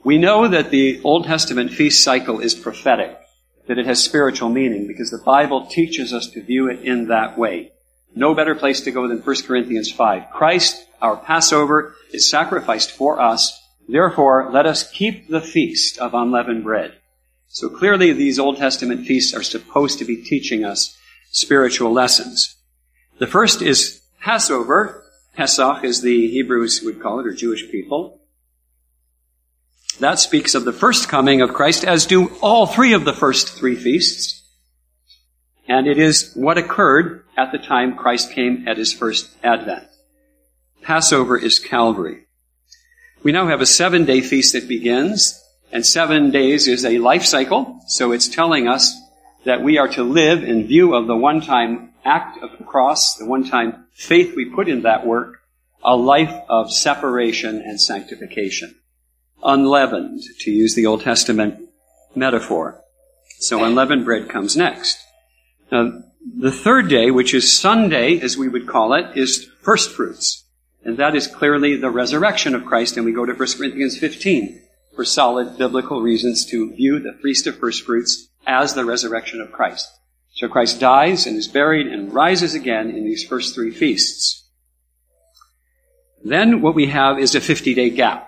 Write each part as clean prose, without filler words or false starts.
We know that the Old Testament feast cycle is prophetic, that it has spiritual meaning, because the Bible teaches us to view it in that way. No better place to go than 1 Corinthians 5. Christ, our Passover, is sacrificed for us. Therefore, let us keep the feast of unleavened bread. So clearly, these Old Testament feasts are supposed to be teaching us spiritual lessons. The first is Passover. Pesach, as the Hebrews would call it, or Jewish people. That speaks of the first coming of Christ, as do all three of the first three feasts. And it is what occurred at the time Christ came at his first advent. Passover is Calvary. We now have a 7-day feast that begins, and 7 days is a life cycle, so it's telling us that we are to live in view of the one-time act of the cross, the one-time faith we put in that work, a life of separation and sanctification. Unleavened, to use the Old Testament metaphor. So unleavened bread comes next. Now, the third day, which is Sunday, as we would call it, is first fruits. And that is clearly the resurrection of Christ, and we go to 1 Corinthians 15 for solid biblical reasons to view the Feast of First Fruits as the resurrection of Christ. So Christ dies and is buried and rises again in these first three feasts. Then what we have is a 50-day gap.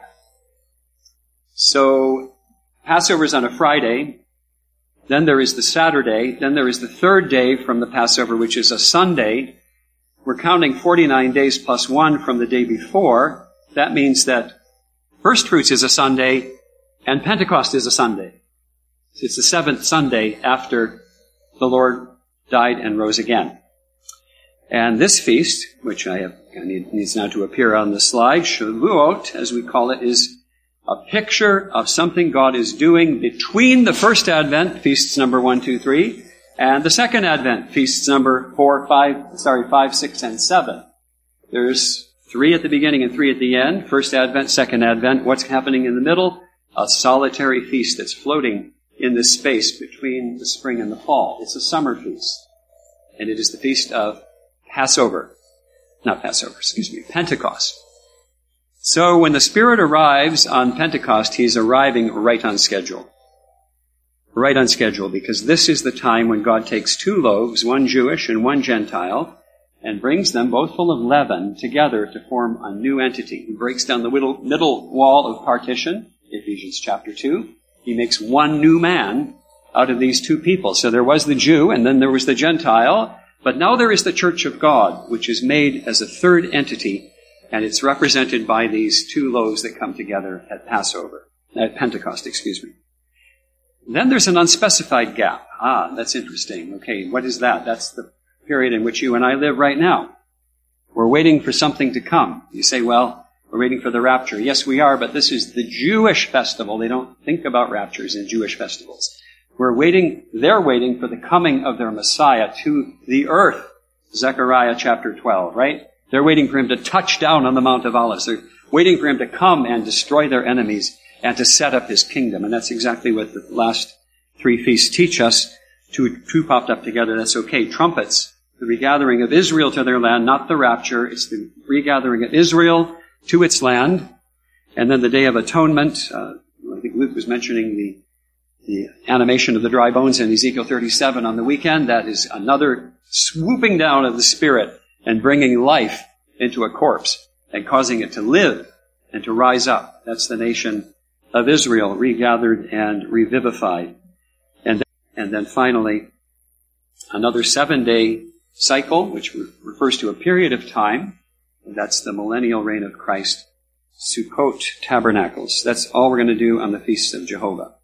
So Passover is on a Friday, then there is the Saturday, then there is the third day from the Passover, which is a Sunday. We're counting 49 days plus 1 from the day before. That means that First Fruits is a Sunday and Pentecost is a Sunday. It's the seventh Sunday after the Lord died and rose again. And this feast, which needs now to appear on the slide, Shavuot, as we call it, is a picture of something God is doing between the first Advent, feasts number 1, 2, 3, and the second Advent, feasts number 5, 6, and 7. There's 3 at the beginning and 3 at the end. First Advent, second Advent. What's happening in the middle? A solitary feast that's floating in this space between the spring and the fall. It's a summer feast. And it is the feast of Pentecost. So when the Spirit arrives on Pentecost, he's arriving right on schedule. Right on schedule, because this is the time when God takes 2 loaves, one Jewish and one Gentile, and brings them, both full of leaven, together to form a new entity. He breaks down the middle wall of partition, Ephesians chapter 2. He makes one new man out of these 2 people. So there was the Jew, and then there was the Gentile, but now there is the Church of God, which is made as a third entity, and it's represented by these 2 loaves that come together at Pentecost. Then there's an unspecified gap. That's interesting. Okay, what is that? That's the period in which you and I live right now. We're waiting for something to come. You say, well, we're waiting for the rapture. Yes, we are, but this is the Jewish festival. They don't think about raptures in Jewish festivals. They're waiting for the coming of their Messiah to the earth. Zechariah chapter 12, right? They're waiting for him to touch down on the Mount of Olives. They're waiting for him to come and destroy their enemies and to set up his kingdom. And that's exactly what the last 3 feasts teach us. 2 popped up together. That's okay. Trumpets, the regathering of Israel to their land, not the rapture. It's the regathering of Israel to its land. And then the Day of Atonement. I think Luke was mentioning the animation of the dry bones in Ezekiel 37 on the weekend. That is another swooping down of the Spirit and bringing life into a corpse and causing it to live and to rise up. That's the nation of Israel, regathered and revivified. And then finally, another 7-day cycle, which refers to a period of time. And that's the millennial reign of Christ, Sukkot Tabernacles. That's all we're going to do on the Feast of Jehovah.